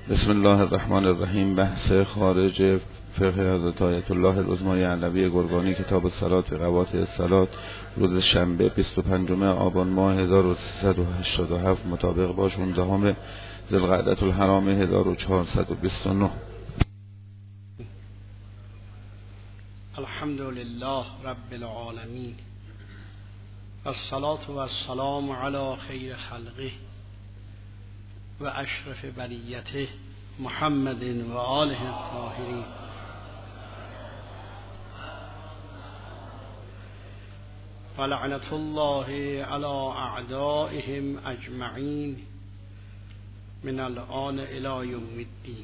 بسم الله الرحمن الرحیم. بحث خارج فقه حضرت آیت الله العظمی علوی گرگانی، کتاب الصلات، قواطع الصلات، روز شنبه 25 آبان ماه 1387 مطابق با 16 ذوالقعده الحرام 1429. الحمد لله رب العالمین والصلاة والسلام علی خیر خلقه و اشرف بریته محمد و آله الطاهرین. فلعنة الله علی اعدائهم اجمعین من الآن الی یوم الدین.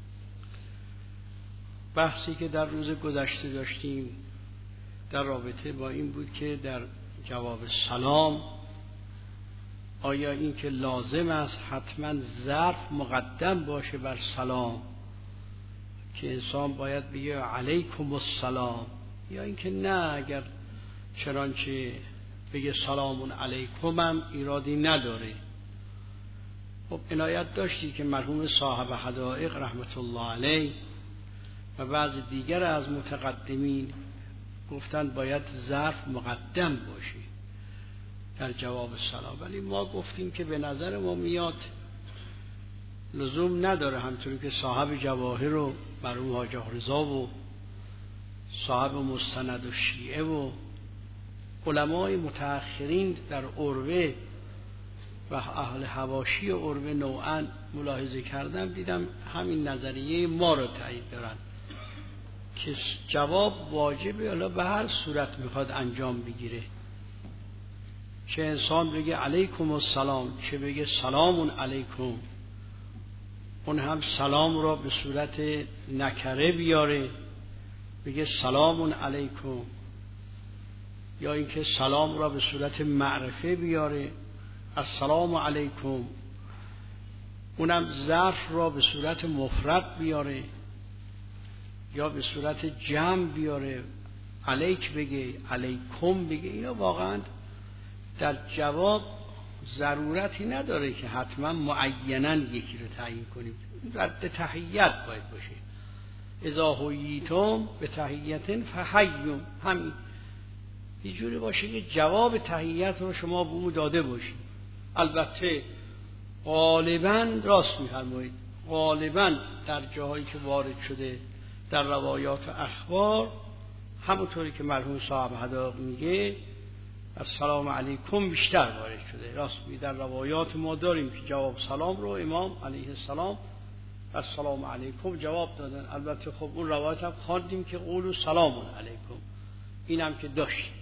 بحثی که در روز گذشته داشتیم در رابطه با این بود که در جواب سلام آیا این که لازم است حتما ظرف مقدم باشه بر سلام که انسان باید بگه علیکم السلام، یا اینکه نه، اگر چنانچه بگه سلام علیکم هم ایرادی نداره. خب عنایت داشتی که مرحوم صاحب حدائق رحمت الله علیه و بعض دیگر از متقدمین گفتن باید ظرف مقدم باشه در جواب سلام، ولی ما گفتیم که به نظر ما میاد لزوم نداره، همطوری که صاحب جواهر و مرحوم حاج رضا و صاحب مستند و شیعه و علمای متأخرین در عروه و اهل حواشی عروه نوعا ملاحظه کردم، دیدم همین نظریه ما رو تایید دارن که جواب واجبه، حالا به هر صورت میخواد انجام بگیره، چه انسان بگه علیکم السلام چه بگه سلام علیکم، اون هم سلام را به صورت نکره بیاره بگه سلام علیکم، یا اینکه سلام را به صورت معرفه بیاره السلام علیکم، اونم ظرف را به صورت مفرد بیاره یا به صورت جمع بیاره، علیک بگه علیکم بگه. اینا واقعا در جواب ضرورتی نداره که حتما معیناً یکی رو تعیین کنیم. رد تحیت باید باشه، اذا حییتم به تحیت فحیوا، همین یه جوری باشه که جواب تحیت رو شما به او داده باشید. البته غالباً راست می‌فرمایید، غالباً در جاهایی که وارد شده در روایات اخبار همونطوری که مرحوم صاحب حدائق میگه السلام علیکم بیشتر وارد شده. راست میگه، در روایات ما داریم که جواب سلام رو امام علیه السلام السلام علیکم جواب دادن. البته خب اون روایت هم خواندیم که قولوا سلام علیکم، اینم که داشت.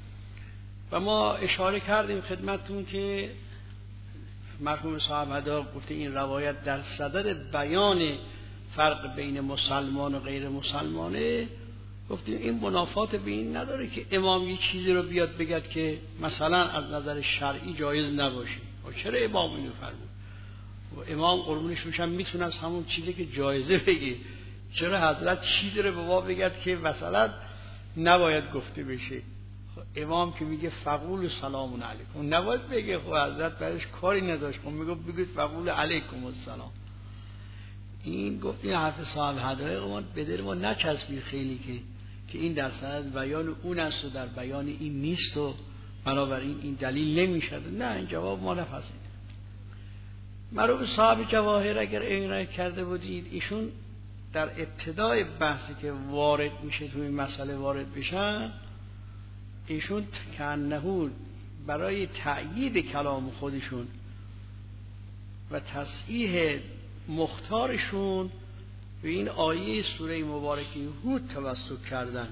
و ما اشاره کردیم خدمتتون که مرحوم صاحب حدائق گفته این روایت در صدد بیان فرق بین مسلمان و غیر مسلمانه. گفتیم این منافات به این نداره که امام یک چیزی رو بیاد بگد که مثلا از نظر شرعی جایز نباشه. و چرا امام اینو فرمود؟ و امام قربونش میشم میتونه از همون چیزی که جایزه بگه، چرا حضرت چیزی رو به ما بگد که مثلا نباید گفته بشه؟ امام که میگه فقول سلام علیکم نباید بگه، خب حضرت برش کاری نداشت، خب میگه بگید فقول علیکم السلام. این گفت این حرف صاحب حدائق ما به دل ما نچسبید خیلی که این در صدد بیان اون است و در بیان این نیست و بنابراین این دلیل نمیشد. نه، این جواب ما نپذیریم. مرحوم صاحب جواهر اگر عنایت کرده بودید، ایشون در ابتدای بحثی که وارد میشه توی این مسئله وارد بشن، ایشون کانه برای تأیید کلام خودشون و تصحیح مختارشون به این آیه سوره مبارکه هود توسل کردن،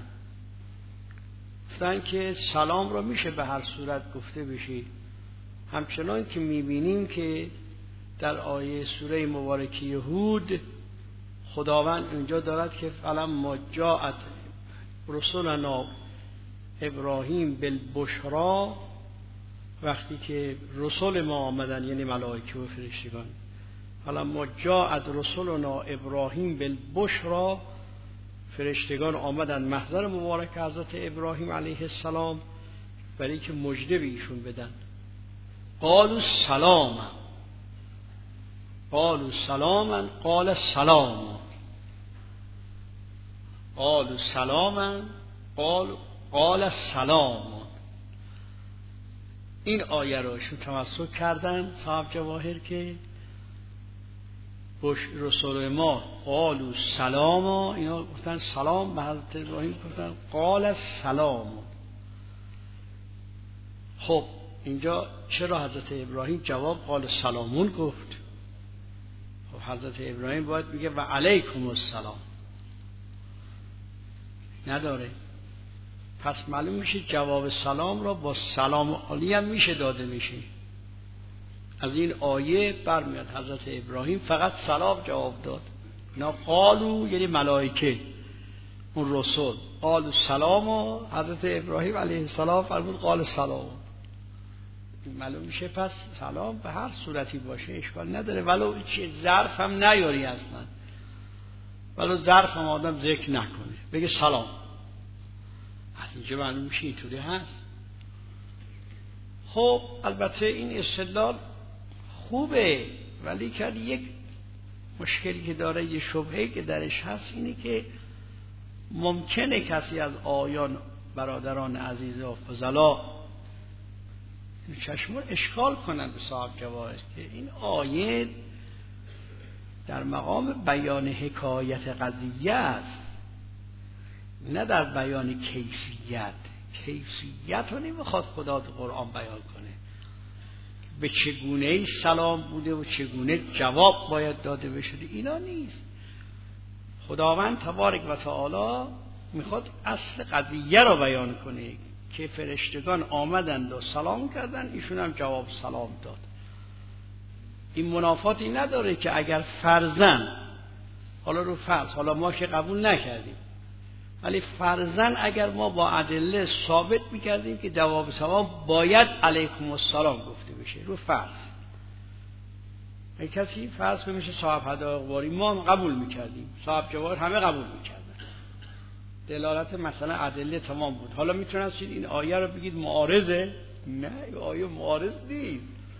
گفتن که سلام را میشه به هر صورت گفته بشه، همچنان که میبینیم که در آیه سوره مبارکه هود خداوند اونجا دارد که فلما جاءت رسولنا ابراهیم بالبشرا، وقتی که رسول ما آمدن یعنی ملائکه و فرشتگان، فلما جاءت رسولنا ابراهیم بالبشرا، فرشتگان آمدن محضر مبارک حضرت ابراهیم علیه السلام برای که مژده به ایشون بدن. قالوا سلام، قالوا سلاما قال سلام، قالوا سلاما قال سلام. این آیه رو شو تمسک کردن صاحب جواهر که رسول ما قالوا سلاما، اینا گفتن سلام به حضرت ابراهیم، گفتن قال سلام. خب اینجا چرا حضرت ابراهیم جواب قال سلامون گفت؟ خب حضرت ابراهیم باید میگه و علیکم السلام، نداره. پس معلوم میشه جواب سلام را با سلام علی هم میشه داده میشه. از این آیه برمیاد حضرت ابراهیم فقط سلام جواب داد. اینا قالو یعنی ملائکه، اون رسول قالو سلام و حضرت ابراهیم علیه السلام فرمود قال سلام. معلوم میشه پس سلام به هر صورتی باشه اشکال نداره، ولو ظرف هم نیاری اصلا، ولو ظرف هم آدم ذکر نکنه بگه سلام، از اینجا معلوم میشه اینطوری هست. خب البته این استدلال خوبه، ولی که یک مشکلی که داره، یه شبهه‌ای که درش هست اینه که ممکنه کسی از آیان برادران عزیز و فضلا چشمون اشکال کنند به صاحب جواهر که این آیه در مقام بیان حکایت قضیه است، نه در بیان کیفیت. کیفیت رو نمیخواد خدا تو قرآن بیان کنه، به چگونه سلام بوده و چگونه جواب باید داده بشه، اینا نیست. خداوند تبارک و تعالی میخواد اصل قضیه رو بیان کنه که فرشتگان آمدند و سلام کردن، ایشون هم جواب سلام داد. این منافاتی نداره که اگر فرضاً، حالا رو فرض، حالا ما که قبول نکردیم، ولی فرضاً اگر ما با ادله ثابت میکردیم که جواب سلام باید علیکم السلام گفته بشه، رو فرض یک کسی فرض که میشه صاحب حدائق باری، ما هم قبول میکردیم، صاحب جواهر همه قبول میکردن، دلالت مثلا ادله تمام بود. حالا میتونید این آیه رو بگید معارضه؟ نه، این آیه معارض نیست.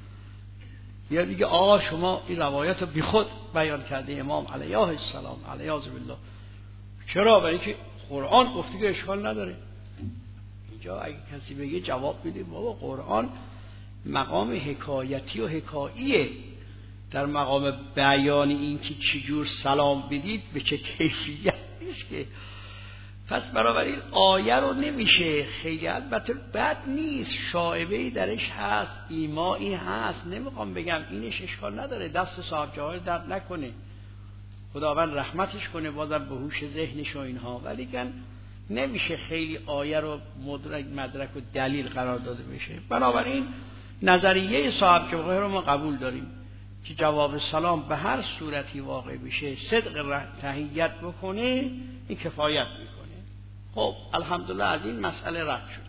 یا دیگه آقا شما این روایت رو بی خود بیان کرده امام علیه السلام علیه بالله. چرا؟ برای که قرآن گفته که اشکال نداره. اینجا اگه کسی بگه جواب میده بابا قرآن مقام حکایتی و حکاییه، در مقام بیان این که چجور سلام بدید به چه کیفیت نیست که. پس بنابراین آیه رو نمیشه خیلی، البته بد نیست، شائبه‌ای درش هست، ایمایی هست، نمیخوام بگم اینش اشکال نداره، دست صاحب جواهر درد نکنه، خداوند رحمتش کنه بازم به هوش ذهنش و اینها، ولی کن نمیشه خیلی آیه رو مدرک و دلیل قرار داده بشه. بنابراین نظریه صاحب جواهر رو ما قبول داریم که جواب سلام به هر صورتی واقع بشه، صدق تحیت بکنه، این کفایت میکنه. خب الحمدلله از این مسئله رد شد.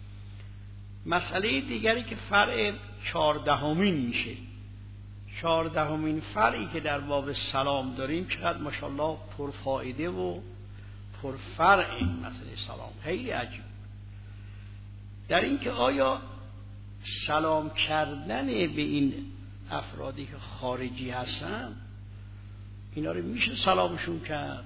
مسئله دیگری که فرع 14مین میشه، 14مین فرعی که در باب سلام داریم چقدر ماشاءالله پرفائده و پرفرع این مسئله سلام، خیلی عجیب. در این که آیا سلام کردن به این افرادی که خارجی هستن، اینا رو میشه سلامشون کرد؟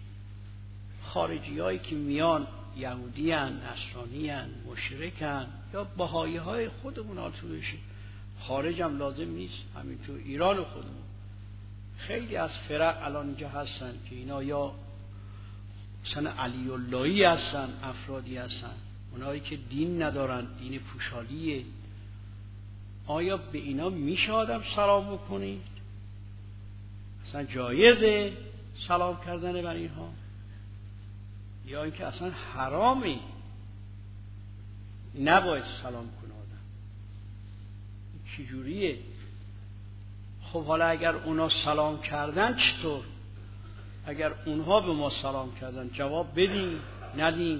خارجی هایی که میان یهودی هن، نصرانی هن، مشرک هن، یا بهایی های خودمون آتوشی، خارج هم لازم نیست، همین تو ایران خودمون خیلی از فرق الان اینجا هستن که اینا یا مثلا علی اللهی هستن، افرادی هستن اونایی که دین ندارن، دین پوشالیه. آیا به اینا میشه آدم سلام بکنید؟ اصلا جایزه سلام کردن بر اینها؟ یا اینکه اصلا حرامه نباید سلام کنه آدم؟ چجوریه؟ خب حالا اگر اونا سلام کردن چطور؟ اگر اونها به ما سلام کردن جواب بدیم ندیم؟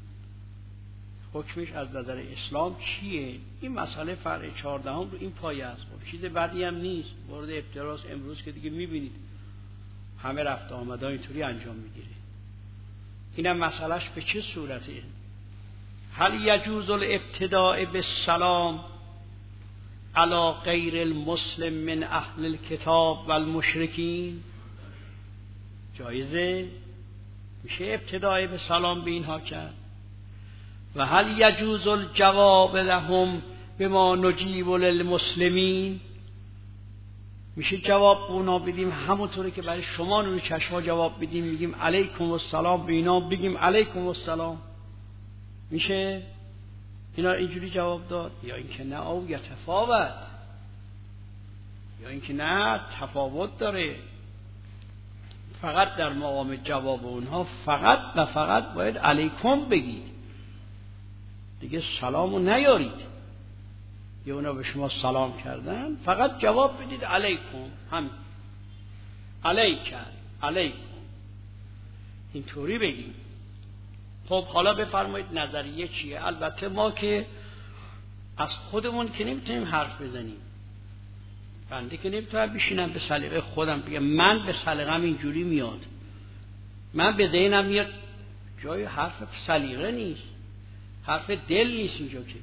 حکمش از نظر اسلام چیه؟ این مسئله فرع 14 رو این پایه است. چیز بدی هم نیست، مورد ابتلاس امروز که دیگه میبینید همه رفت آمدها اینطوری انجام میگیره. اینم مسئلهش به چه صورته؟ هل یجوز الابتداء بالسلام علی غیر المسلم من اهل الکتاب و المشرکین؟ جایزه؟ میشه ابتدای به سلام به اینها کرد؟ و هل یجوز الجواب لهم بما نجیب للمسلمین؟ میشه جواب به اونا بدیم همونطوری که برای شما نور چشما جواب بدیم، میگیم علیکم السلام، به اینا بگیم علیکم السلام؟ میشه اینا اینجوری جواب داد؟ یا اینکه نه او یتفاوت، یا اینکه نه تفاوت داره، فقط در مقام جواب اونها فقط و فقط باید علیکم بگید، دیگه سلامو نیارید. یا اونا به شما سلام کردن فقط جواب بدید علیکم، هم علیکم اینطوری بگیم. خب حالا بفرمایید نظریه چیه؟ البته ما که از خودمون که نمیتونیم حرف بزنیم، بنده که نمیتونم بشینم به سلیقه خودم بگم من به سلیقه‌م اینجوری میاد، من به ذهنم میاد. جای حرف سلیقه نیست، حرف دل نیست اینجا. که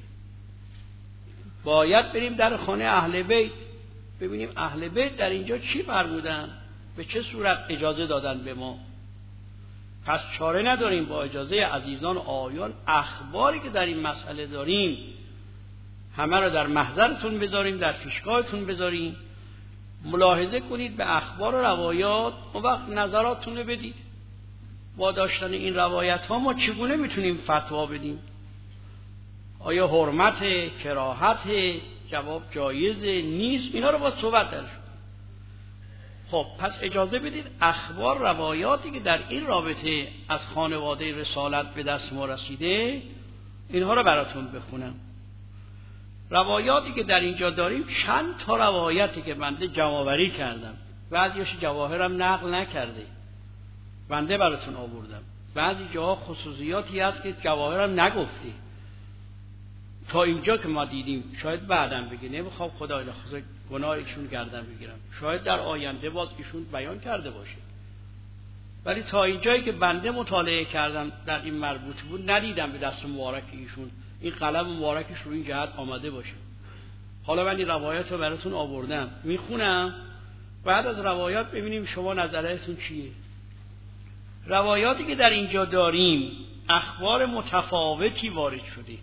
باید بریم در خانه اهل بیت ببینیم اهل بیت در اینجا چی فرمودن، به چه صورت اجازه دادن به ما. پس چاره نداریم، با اجازه عزیزان و آیان اخباری که در این مسئله داریم همه رو در محضرتون بذاریم، در پیشگاهتون بذاریم، ملاحظه کنید به اخبار و روایات، اون وقت نظراتتون رو بدید. با داشتن این روایت ها ما چگونه میتونیم فتوا بدیم؟ آیا حرمت، کراهت، جواب جایزه، نیست؟ اینا رو با صحبت درش. خب پس اجازه بدید اخبار، روایاتی که در این رابطه از خانواده رسالت به دست ما رسیده اینها رو براتون بخونم. روایاتی که در اینجا داریم چند تا روایتی که بنده جمع‌آوری کردم، بعضیش جواهرم نقل نکرده، بنده براتون آوردم. بعضی جاها خصوصیاتی هست که جواهرم نگفته. تا اینجا که ما دیدیم، شاید بعدم بگه نمیخوام خدای لخص گناه ایشون گردن بگیرم، شاید در آینده باز ایشون بیان کرده باشه، ولی تا اینجایی که بنده مطالعه کردم در این مربوط بود ندیدم به دست مبارک ایشون این قلم مبارکش رو این جهت آمده باشه. حالا من این روایات رو براتون آوردم میخونم، بعد از روایات ببینیم شما نظرتون چیه. روایاتی که در اینجا داریم اخبار متفاوتی وارد شده.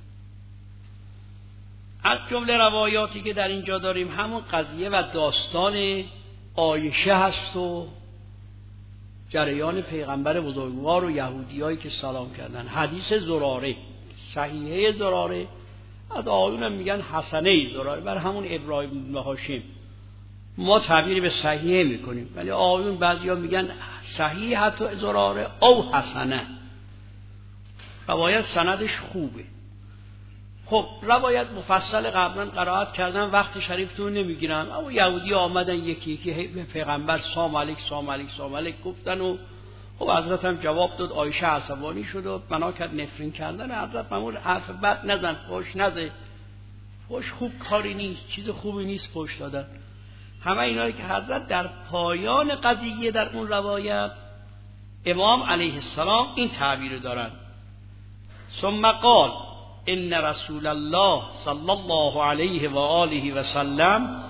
از جمله روایاتی که در اینجا داریم همون قضیه و داستان عایشه هست و جریان پیغمبر بزرگوار و یهودیایی که سلام کردن. حدیث زراره، صحیحه زراره، از آقایون میگن حسنه زراره، بر همون ابراهیم و هاشم ما تعبیر به صحیحه میکنیم، ولی آقایون بعضیا میگن صحیحه زراره او حسنه. روایت سندش خوبه. خب روایت مفصل قبلا قرائت کردن، وقت شریفتون نمیگیرم، اما یهودی آمدن یکی یکی به پیغمبر سلام علیک سلام علیک سلام علیک گفتن و خب حضرت هم جواب داد. عایشه عصبانی شد و بنا کرد نفرین کردن. حضرت فرمود حرف بد نزن، فحش نده، فحش خوب کاری نیست، چیز خوبی نیست فحش دادن. همه اینایی که حضرت در پایان قضیه در اون روایت امام علیه السلام این تعبیر دارن: ثم قال ان رسول الله صلی الله علیه و آله و سلم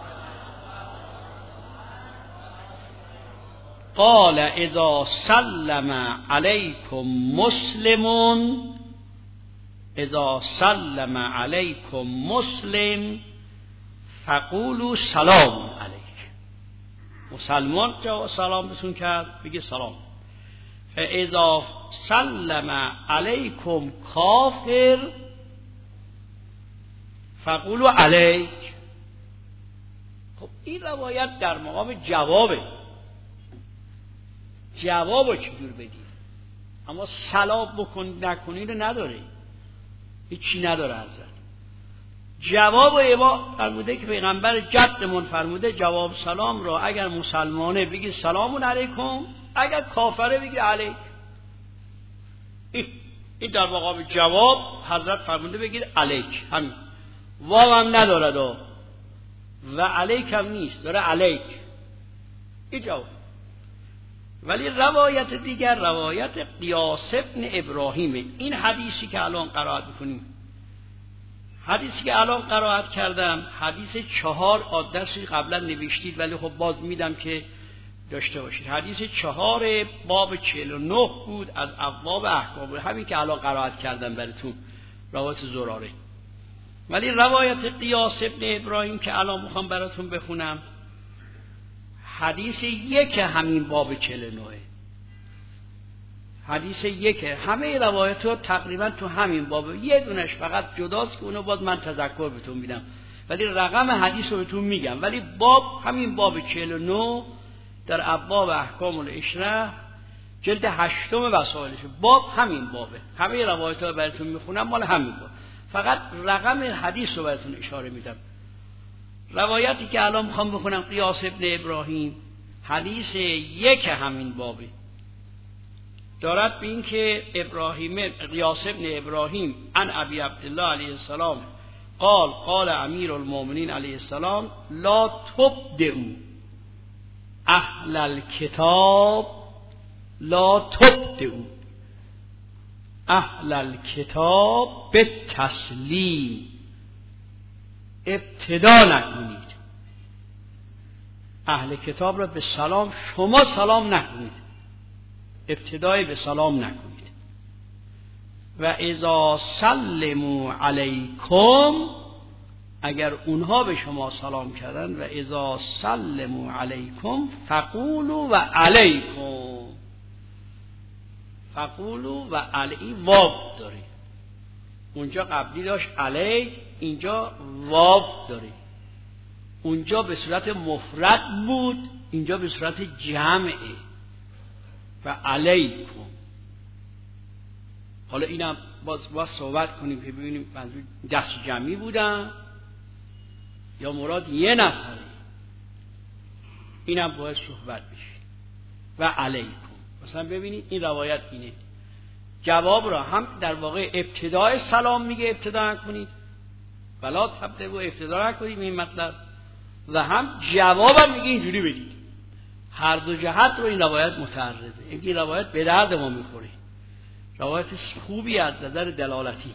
قال اذا سلم علیکم مسلم فقولوا سلام علیک. مسلمان که سلام بهتون کرد بگی سلام. فاذا سلم علیکم کافر فقولوا علیک. خب این روایت در مقام جوابه، جوابو چجور بدی، اما سلام بکن نکنی رو نداره، هیچی نداره. حضرت جواب ما فرموده که پیغمبر جدمون فرموده جواب سلام را اگر مسلمانه بگی سلام علیکم، اگر کافره بگی علیک. این در مقام جواب حضرت فرموده بگید علیک، همین واو هم ندارد و علیک هم نیست، داره علیک. این جواب. ولی روایت دیگر روایت قیاس ابن ابراهیم، این حدیثی که الان قرائت می‌کنیم حدیثی که الان قرائت کردم حدیث 4 آدرسی قبلا نوشتید ولی خب باز میدم که داشته باشید. حدیث 4 باب 49 بود از ابواب احکام، همین که الان قرائت کردم براتون، روایت زراره. ولی روایت قیاس ابن ابراهیم که الان میخوام براتون بخونم حدیث 1 همین باب 49. حدیث 1 همه روایت ها تقریبا تو همین باب، یه دونش فقط جداست که اونو باز من تذکر بهتون میدم ولی رقم حدیث رو بهتون میگم. ولی باب همین باب 49 در ابواب احکام العشره جلد 8 وسائلش، باب همین بابه، همه روایت ها براتون میخونم مال همین باب، فقط رقم حدیث رو براتون اشاره میدم. روایتی که الان میخوام بخونم قیاس ابن ابراهیم حدیث 1 همین بابه، دارد به این که قیاس ابن ابراهیم عن ابی عبدالله علیه السلام قال امیر المؤمنین علیه السلام لا تبدئوا اهل الكتاب لا تبدئوا اهل الكتاب بالتسلیم، ابتدا نکنید اهل کتاب را به سلام، شما سلام نکنید، ابتدای به سلام نکنید. و اذا سلموا علیکم، اگر اونها به شما سلام کردن، و اذا سلموا علیکم فقولوا و علیکم، فقولوا و علی واو داره، اونجا قبلی داشت علی، اینجا واو داره، اونجا به صورت مفرد بود اینجا به صورت جمعه و علیکم. حالا اینم باز صحبت کنیم که ببینیم منظور دست جمعی بودن یا مراد یه نفره، اینم باید صحبت بشه. و علیکم مثلا ببینید این روایت اینه، جواب را هم در واقع ابتدای سلام میگه ابتدا نکنید ولا تبدأوا، ابتدا نکنید این مطلب، و هم جوابم میگه اینجوری بدید. هر دو جهت رو این روایت متعرضه، این روایت به درد ما میخوره، روایت خوبی از نظر دلالتی.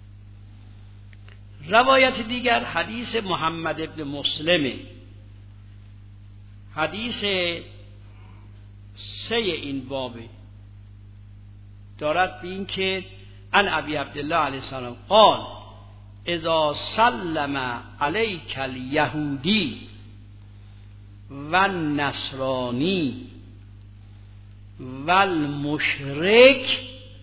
روایت دیگر حدیث محمد ابن مسلم، حدیث 3 این بابه، دارد به این که عن ابی عبدالله علیه السلام قال اذا سلم علیک الیهودی و النصرانی و المشرک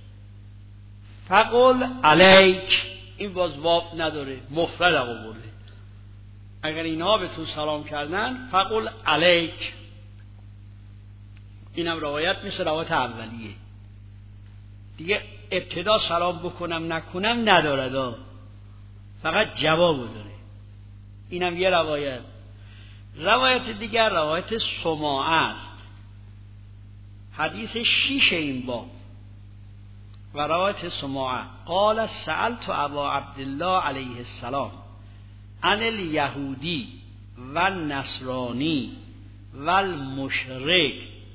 فقل علیک، این باز واو نداره مفرد آورده، اگر اینها به تو سلام کردن فقل علیک. اینم روایت مثل روایت اولیه دیگه، ابتدا سلام بکنم نکنم نداره، فقط جوابو داره. اینم یه روایت. روایت دیگر روایت سماعه است، حدیث 6 این باب، و روایت سماعه قال سألت ابا عبدالله علیه السلام عن الیهودی و النصرانی و المشرک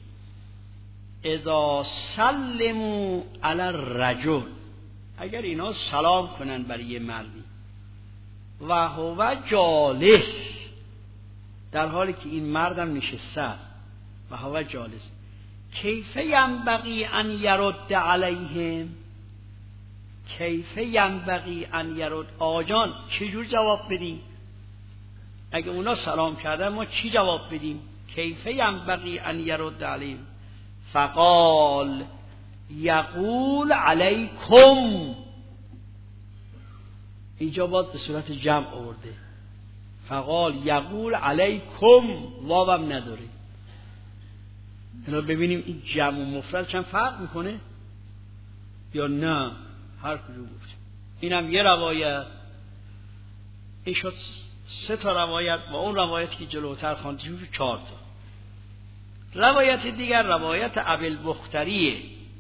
اذا سلموا علی الرجل، اگر اینا سلام کنن برای یه مردی و هو جالس، در حالی که این مردم نشسته است و هو جالس، کیف ینبغی ان یرد علیهم، کیف ینبغی ان یرد، آجان چجور جواب بدیم؟ اگه اونا سلام کردن ما چی جواب بدیم؟ کیف ینبغی ان یرد علیهم فقال یقول علیکم، اینجا باید به صورت جمع آورده، فقال یقول علیکم، واوم نداره. اینا ببینیم این جمع و مفرد چند فرق میکنه یا نه، هر کدوم گفت. اینم یه روایت. این شد 3 تا روایت و اون روایتی که جلوتر خواندیم 4 تا. روایت دیگر روایت ابی البختریه،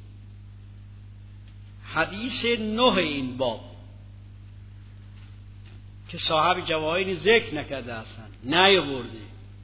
حدیث 9 این باب که صاحب جواهر ذکر نکرده اصلا نیاورده.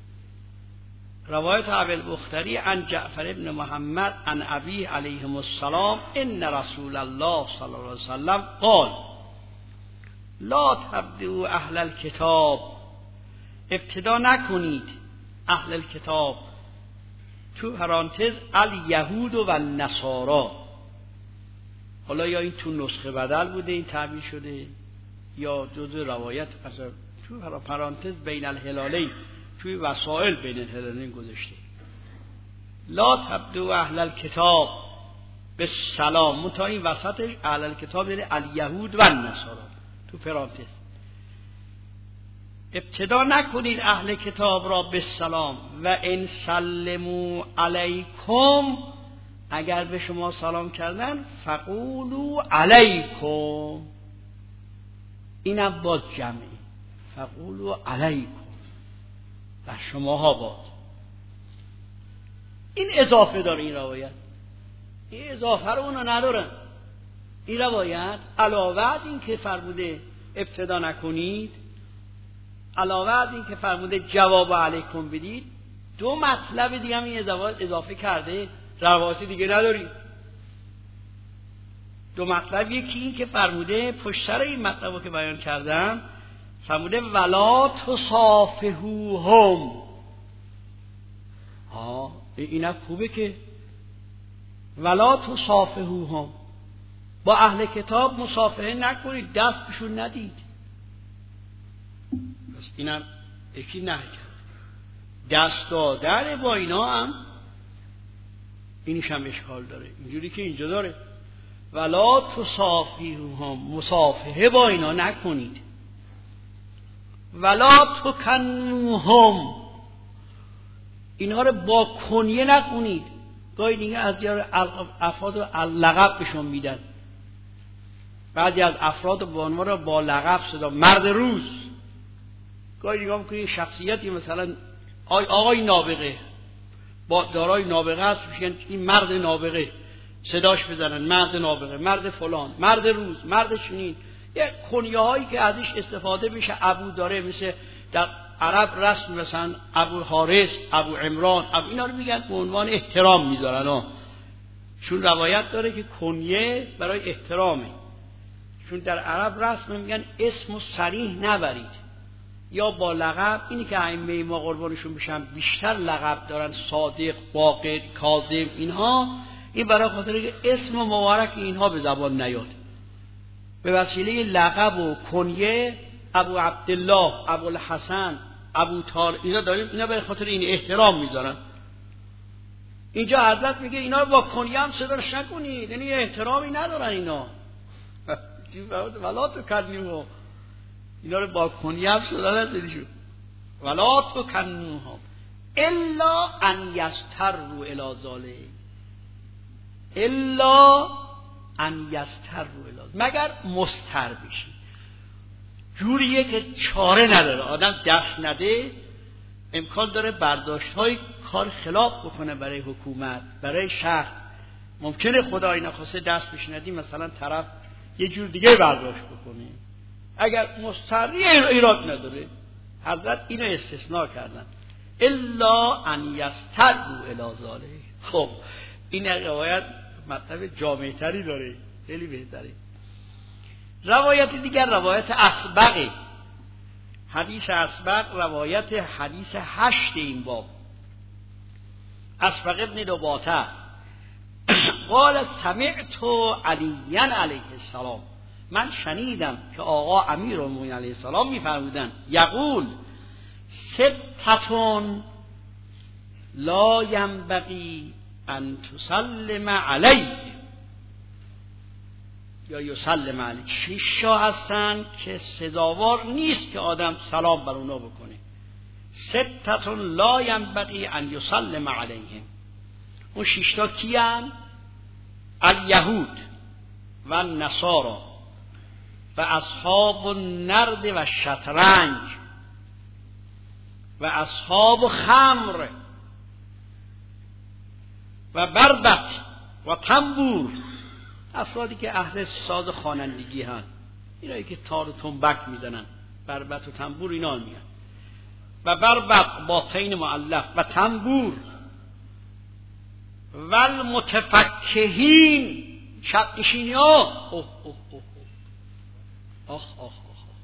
روایت ابی البختری عن جعفر ابن محمد عن ابی علیه السلام ان رسول الله صلی الله علیه وسلم قال لا تبدئوا اهل الکتاب، ابتدا نکنید اهل الکتاب، تو پرانتز الیهود و النصارا. حالا یا این تو نسخه بدل بوده این تعبیر شده یا جزء روایت اصلا تو پرانتز بین الهلالین توی وسائل بین الهلالین گذاشته. لا تبدو اهل الکتاب به سلام، منتها این وسطش اهل الکتاب یعنی الیهود و النصارا تو پرانتز. ابتدا نکنید اهل کتاب را به سلام و ان سلموا علیکم، اگر به شما سلام کردن فقولوا علیکم، اینم باز جمعی، فقولوا علیکم و شماها باد. این اضافه داره این روایت، این اضافه رو اونا ندارن. این روایت علاوه از این که فرموده ابتدا نکنید، علاوه از این که فرموده جواب علیکم بدید، دو مطلب دیگه هم این اضافه کرده، روایت دیگه نداریم. دو مطلب، یکی این که فرموده پشت سر این مطلبو که بیان کردم فرموده ولا تصافحوهم. اینا خوبه که ولا تصافحوهم، با اهل کتاب مصافحه نکنید، دست بهشون ندید. پس اینم یکی نه کرد. دست دادن با اینا هم اینش هم اشکال داره، اینجوری که اینجا داره ولا تصافحوهم، مصافحه با اینا نکنید. ولا تکنوهم، اینها رو با کنیه نکنید. گاهی دیگه از افراد رو لقب بهشون میدن، بعضی از افراد با عنوان رو با لقب صدا مرد روز. گاهی دیگه هم که شخصیتی مثلا آقای نابغه با دارای نابغه است میگن این مرد نابغه، صداش بزنن مرد نابغه، مرد فلان، مرد روز، مرد چنین، یه کنیه هایی که ازش استفاده میشه. ابو داره، مثل در عرب رسم مثلا ابو حارث، ابو عمران، اینا رو میگن به عنوان احترام میذارن چون روایت داره که کنیه برای احترامه. چون در عرب رسم میگن اسم و صریح نبرید، یا با لقب. اینی که ائمه ما قربانشون بشن بیشتر لقب دارن، صادق، باقر، کاظم، اینها، این برای خاطر که اسم مبارک اینها به زبان نیاد. به وسیله لقب و کنیه ابو عبدالله، ابو الحسن، ابو طارق اینا داریم، اینا به خاطر این احترام میذارن. اینجا حضرت میگه اینا رو با کنیه هم صداش نکنید، یعنی احترامی ندارن اینا. ولا تکنوهم، اینا رو با کنیه هم صدا نزدیشون. ولا تکنوهم الا ان یستروا الی ذلک، الا ان یستروا الی ذلک، مگر مستر بشی. جوریه که چاره نداره، آدم دست نده امکان داره برداشت های کار خلاف بکنه برای حکومت، برای شهر. ممکنه خدای نخواسته دست بهش ندی، مثلا طرف یه جور دیگه برداشت بکنه. اگر مستری ایراد نداره، حضرت اینو استثناء کردن، الا ان یستروا الی ذلک. خب این روایت مطلب جامع‌تری داره، خیلی بهتره. روایت دیگر روایت اسبق، حدیث اسبق، روایت حدیث 8 این باب. اسبق ابن لباطه قال سمعت علی علیه السلام، من شنیدم که آقا امیرالمومنین علیه السلام می‌فرمودند یقول ستتون لا ینبغی ان تسلم علیه یا یسلم علیه، 6 هستن که سزاوار نیست که آدم سلام بر اونا بکنه. ستتون لا ینبغی ان یسلم علیهم، اون 6 تا کیان؟ الیهود و النصارا و اصحاب النرد و شطرنج و اصحاب خمر و بربط و تنبور، افرادی که اهل ساز خوانندگی هستند، اینایی که تار و تنبک میزنن، بربط و تنبور اینا میان. و بربط با فین مؤلف و تنبور و المتفکهین، شقشینی ها.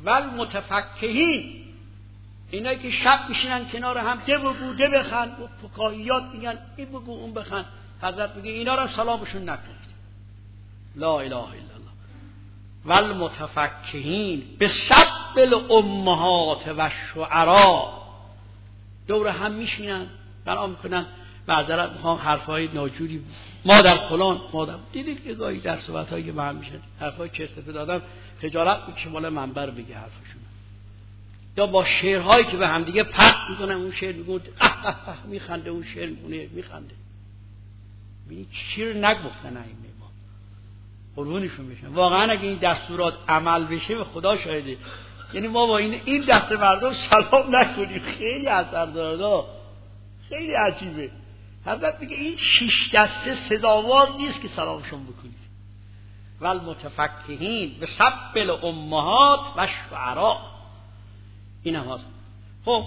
والمتفکهین، اینایی که شب میشینن کنار هم ده بگو ده بخند، و فکاهیات میگن این بگو اون بخند. حضرت میگه اینا رو سلامشون نکنید. لا اله الا الله. والمتفکهین بسب الامهات و الشعراء، دور هم میشینن بنا میکنن معذرت میخوام حرفای ناجوری مادر فلان مادر، دیدید که گاهی در صحبتایی که من میشه حرفای چرت و پرت دادن خجالت میکشه مال منبر بگه حرفشون، یا با شعرهایی که به هم دیگه پخش میکنن، اون شعر میگه میخنده، اون شعر میگه میخنده. ببینید چی رو نگفتن ائمه ما، قربونشون بشن. واقعا اگه این دستورات عمل بشه به خدا شاهده، یعنی ما با این دست مردم سلام نکنیم خیلی اثر داره، خیلی عجیبه. حضرت میگه این 6 دسته سزاوار نیست که سلامشون بکنید. والمتفکهین بسب الامهات و الشعراء، این هم هست. خب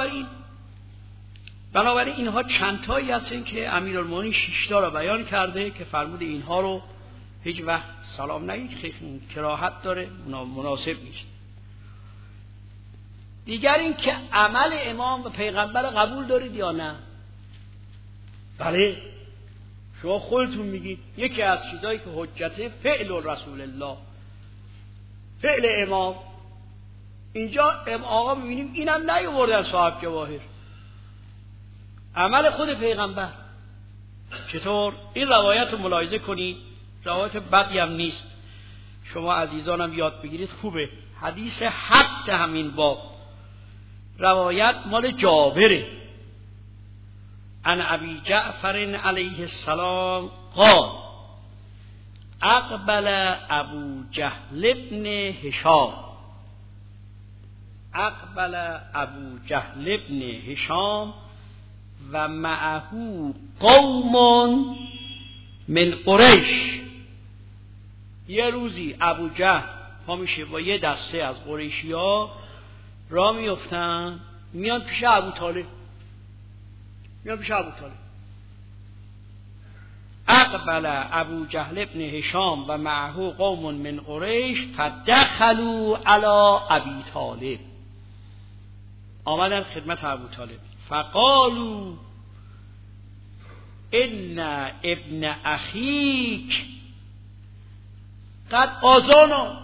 بنابراین اینها چند تایی هستن که امیرالمومنین 6 تا رو بیان کرده که فرمود اینها رو هیچ وقت سلام نگید، خیلی کراهت داره، مناسب نیست. دیگر این که عمل امام و پیغمبر قبول دارید یا نه؟ بله، شما خودتون میگید یکی از چیزایی که حجته فعل رسول الله، فعل امام. اینجا آقا میبینیم اینم نیاوردن صاحب جواهر، عمل خود پیغمبر. چطور؟ این روایت رو ملاحظه کنید، روایت بدی هم نیست، شما عزیزانم یاد بگیرید خوبه. حدیث 7 همین باب، روایت مال جابره. عن ابی جعفر علیه السلام قال اقبل ابو جهل ابن هشام، اقبل ابو جهل ابن هشام و معه قوم من قریش. یه روزی ابو جهل پا میشه با یه دسته از قریشی‌ها را میفتن، میان پیش ابو طالب، اقبل ابو جهل ابن هشام و معه قوم من قریش فدخلوا علی ابی طالب، آمدن خدمت ابو طالب. فقالوا ان ابن اخیک قد آذانا.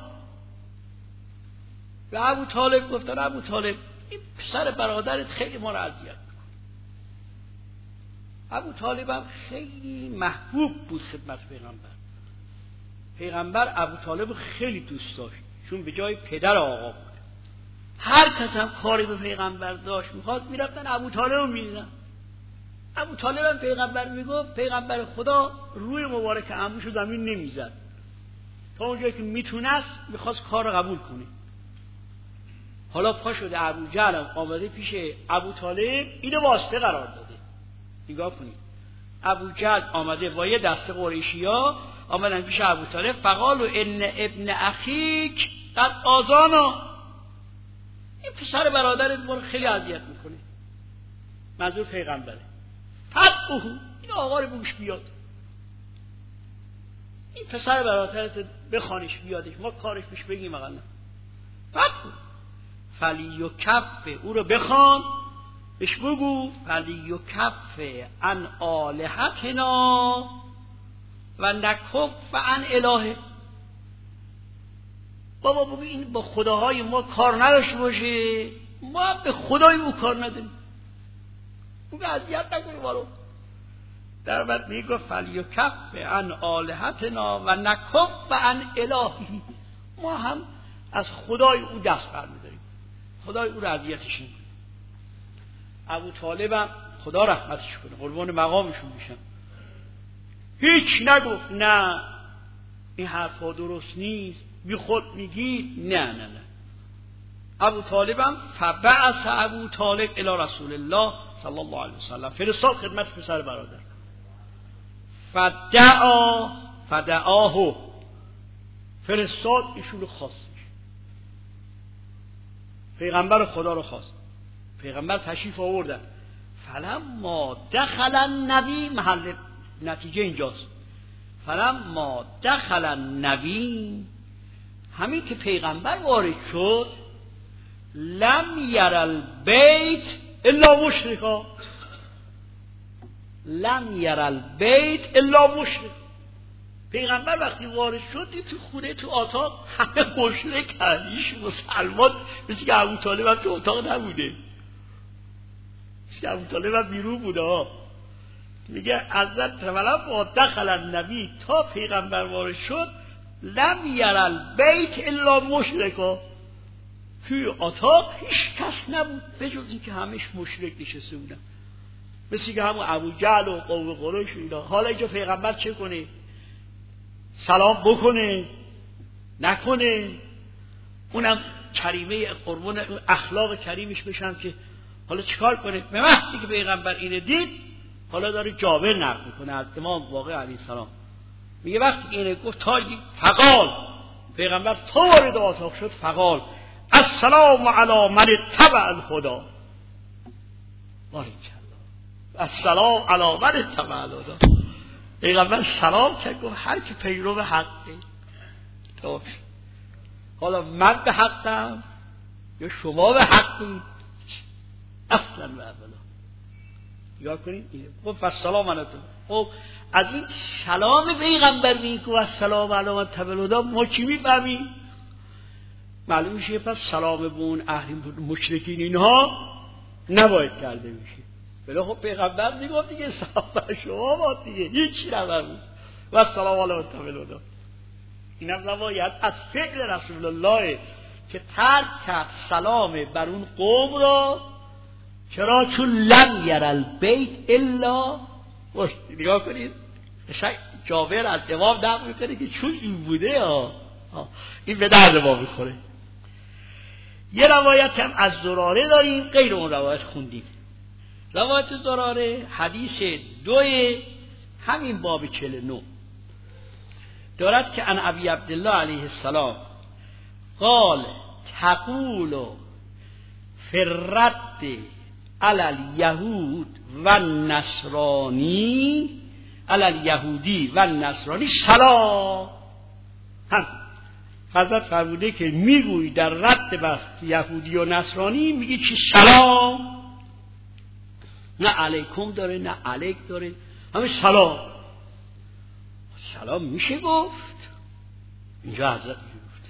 و ابو طالب گفتن ابو طالب این پسر برادرت خیلی ما را اذیت میکنه. ابو طالب هم خیلی محبوب بود خدمت پیغمبر ابو طالب خیلی دوست داشت، چون به جای پدر آقا بود. هر کس هم کاری به پیغمبر داشت میخواست میرفتن ابو طالب رو میدیدن. ابو طالب هم پیغمبر میگفت، پیغمبر خدا روی مبارک عموشو زمین نمیزد، تا اونجایی که میتونست میخواست کار رو قبول کنه. حالا پا شده ابو جهل آمده پیش ابو طالب، اینو واسطه قرار داده. نگاه کنید، ابو جهل آمده با یه دسته قریشی‌ها آمدن پیش ابو طالب. فقالوا ان ابن اخیک قد آذانا، این پسر برادرت ما رو خیلی اذیت میکنه. منظور پیغمبره. فدعوه، این آقا رو بگوش بیاد، این پسر برادرت بخوانش بیادش، ما کارش پیش بگیم. اقلا فدعوه فلیکف، او رو بخوان، بهش بگو فلیکف عن آلهتنا و نکف عن الهه. بابا بگو این با خداهای ما کار نداشته باشه، ما به خدای او کار نداریم، بگو اذیت نکنی ما رو. در بعد میگه فلیکف عن آلهتنا و نکف عن الهی، ما هم از خدای او دست برمی‌داریم، خدای او رو اذیتش نکنه. ابو طالب خدا رحمتش کنه، قربان مقامشون میشم، هیچ نگفت نه این حرفا درست نیست، بی خود میگی نه. ابو طالب فبعث ابو طالب الی رسول الله صلی الله علیه وسلم، فرستاد خدمت پسر برادر. فدعاه، فرستاد ایشون رو خواست، پیغمبر خدا رو خواست. پیغمبر تشریف آوردن. فلما دخل النبی، محل نتیجه اینجاست، فلما دخل النبی، همین که پیغمبر وارد شد لم یر البیت الا مشرکا، لم یر البیت الا مشرک. پیغمبر وقتی وارد شد تو خونه تو اتاق همه مشرک هیچ مسلمان مثل که ابوطالب هم تو اتاق نبوده، مثل که ابوطالب هم بیرون بوده. میگه حضرت با دخل النبی تا پیغمبر وارد شد لم یر البیت الا مشرکا، توی اتاق هیچ کس نبود بجز این که همش مشرک نشسته بودن، مثل که همون ابوجهل و قوم قریش و اینا. حالا اینجا پیغمبر چه کنه؟ سلام بکنه نکنه؟ اونم کریمه قربون اخلاق کریمش بشم که حالا چیکار کنه؟ به وقتی که پیغمبر اینه دید حالا داره جابر نقل میکنه از امام واقع علیه السلام، میگه وقتی اینه گفت تا فقال، پیغمبر تا وارد اتاق شد فقال السلام علی من اتبع الهدی، السلام علی من اتبع الهدی. پیغمبر سلام کرد گفت هر کی پیرو حقه. طب حالا من به حقم یا شما به حقی؟ اصلا و ابدا. یا کنید گفت السلام علیکم. خب از این سلام پیغمبر میگه السلام علی من اتبع الهدی ما چی میفهمیم؟ معلوم میشه پس سلام به اون اهل مشرکین اینها نباید کرده میشه. ولی خب پیغمبر میگفت دیگه سلام بر شما باد دیگه، هیچی نبود و السلام علی من اتبع الهدی. اینم روایت از فعل رسول الله که ترک کرد سلام بر اون قوم را، چرا؟ چون لم یر البیت الا نگاه کنید جابر از امام نقل میکنه که چون این بوده این به درد ما میخوره. یه روایت هم از زراره داریم، غیر اون روایت خوندیم. روایت زراره حدیث 2 همین باب 49 دارد که عن ابی عبدالله علیه السلام قال تقول فی الرد علی الیهود و النصرانی علی الیهودی و النصرانی سلام. حضرت فرموده که میگویی در رد بر یهودی و نصرانی میگی چی؟ سلام. نه علیکم داره نه علیک داره، همه سلام. سلام میشه گفت؟ اینجا حضرت گفت.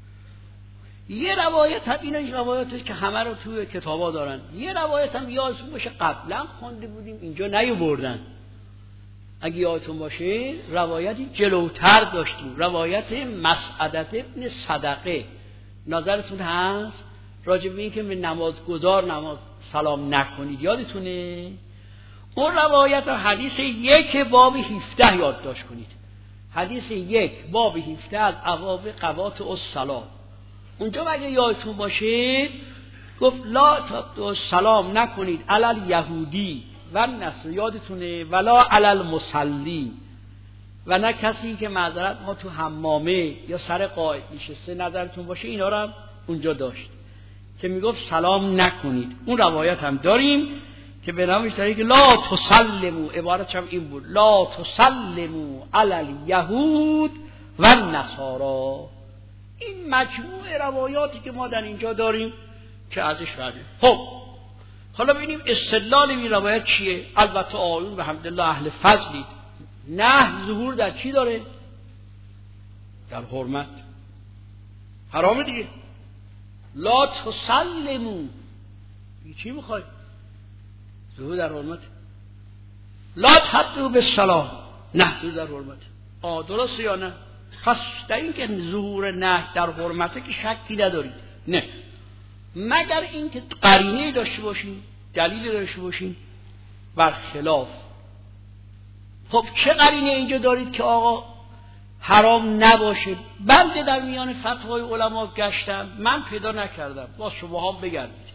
یه روایت هم این روایت که همه رو توی کتابا دارن، یه روایت هم یادتون باشه قبلا خونده بودیم اینجا نیاوردن. اگه یادتون باشه روایتی جلوتر داشتیم، روایت مسعدة ابن صدقه. نظرتون هست راجع به این که به نمازگزار نماز سلام نکنید؟ یادتونه؟ اون روایت حدیث 1 باب 17 یادداشت کنید. حدیث 1 باب 17 از ابواب قوات الصلاه. اونجا اگه یادتون باشه گفت لا سلام نکنید علی الیهودی و نصر، یادتونه، ولا علی المصلی، و نه کسی که معذرت ما تو حمامه یا سر قائد نشسته. نظرتون باشه اینا رو هم اونجا داشت که میگفت سلام نکنید. اون روایت هم داریم که به نامش داره که لا تسلمو، عبارتش هم این بود لا تسلمو علی الیهود و النصارا. این مجموع روایاتی که ما در اینجا داریم که ازش رده. خب حالا ببینیم استدلال این روایت چیه. البته آیون به حمدالله اهل فضلید. نه ظهور در چی داره؟ در حرمت. حرامه دیگه. لا تسلمو، چی میخوای؟ ظهور در حرمت. لا تحدو بالصلاه، نه ظهور در حرمت. درسته یا نه؟ پس در این که ظهور نه در حرمته که شکی ندارید. نه مگر این که قرینه داشته باشین، دلیل داشته باشین برخلاف. خب چه قرینه اینجا دارید که آقا حرام نباشه؟ بنده در میان فتوای علما گشتم، من پیدا نکردم، باز شما هم بگردید.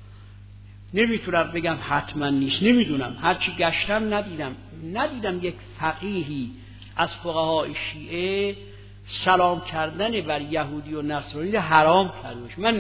نمیتونم بگم حتما نیست، نمیدونم، هرچی گشتم ندیدم یک فقیهی از فقهای شیعه سلام کردن بر یهودی و نصرانی رو حرام کرده باشه. من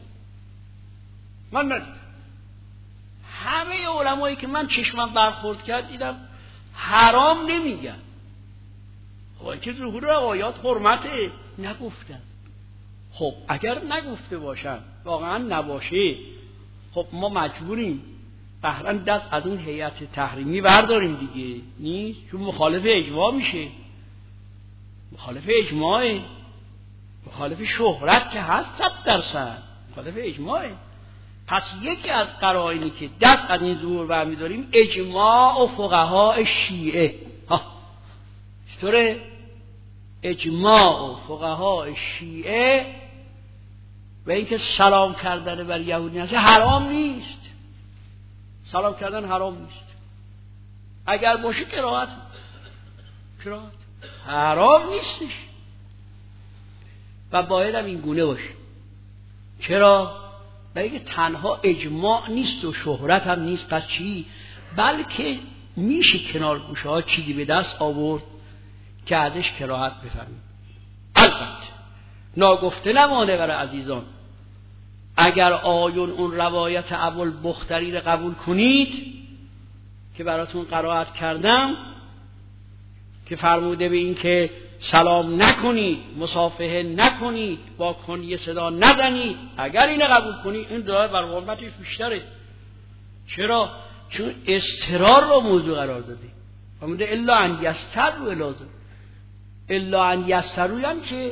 ندیدم. همه علمایی که من چشمم برخورد کرد دیدم حرام نمیگن. خب که ظهور روایات حرمته نگفتن. خب اگر نگفته باشن واقعا نباشه، خب ما مجبوریم قهرا دست از اون هیئت تحریمی برداریم دیگه، نیست؟ چون مخالف اجماع میشه، مخالف اجماعه، مخالف شهرت که هست 100%، مخالف اجماعه. پس یکی از قرائنی که دست از این ظهور برمی‌داریم اجماع و فقهای شیعه. چطوره؟ اجماع و فقهای شیعه و اینکه سلام کردن بر یهودی حرام نیست، سلام کردن حرام نیست، اگر باشه کراهت حرام نیستش و باید هم این گونه باشه. چرا؟ برای که تنها اجماع نیست و شهرت هم نیست، پس چی؟ بلکه میشه کنارگوشه ها چیزی به دست آورد که ازش کراهت بفهمیم. البته ناگفته نمانه برای عزیزان، اگر آیون اون روایت ابوالبختری رو قبول کنید که براتون قرائت کردم که فرموده به این که سلام نکنید، مصافحه نکنید، با کنیه صدا نزنید، اگر اینو قبول کنید این دعای بر حرمتش بیشتره. چرا؟ چون اضطرار رو موضوع قرار داده، فرموده الا ان یستروا لازم، الا ان یستروا هم که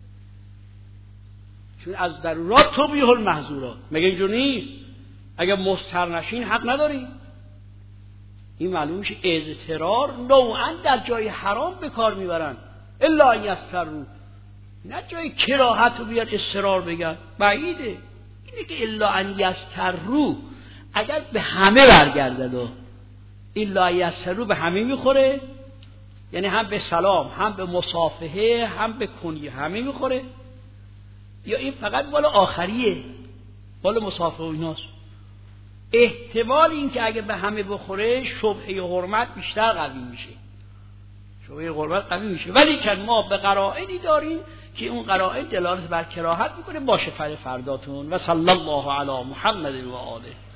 چون از ضرورات تبیح المحظورات، مگه اینجور نیست؟ اگر مضطر نشین حق نداری. این معلوم میشه اضطرار نوعا در جای حرام به کار میبرن، الا یستروا، نه جای کراهت رو بیاد اضطرار بگن، بعیده. اینه که الا ان یستروا اگر به همه برگرده دو الا یستروا به همه میخوره، یعنی هم به سلام هم به مصافحه هم به کنیه همه میخوره، یا این فقط مال آخریه، مال مصافحه و ایناست؟ احتمال این که اگه به همه بخوره شبهه حرمت بیشتر قوی میشه، شبهه حرمت قوی میشه، ولی که ما به قرائنی داریم که اون قرائن دلالت بر کراهت میکنه. باشه فرداتون و صلی الله علی محمد و آله.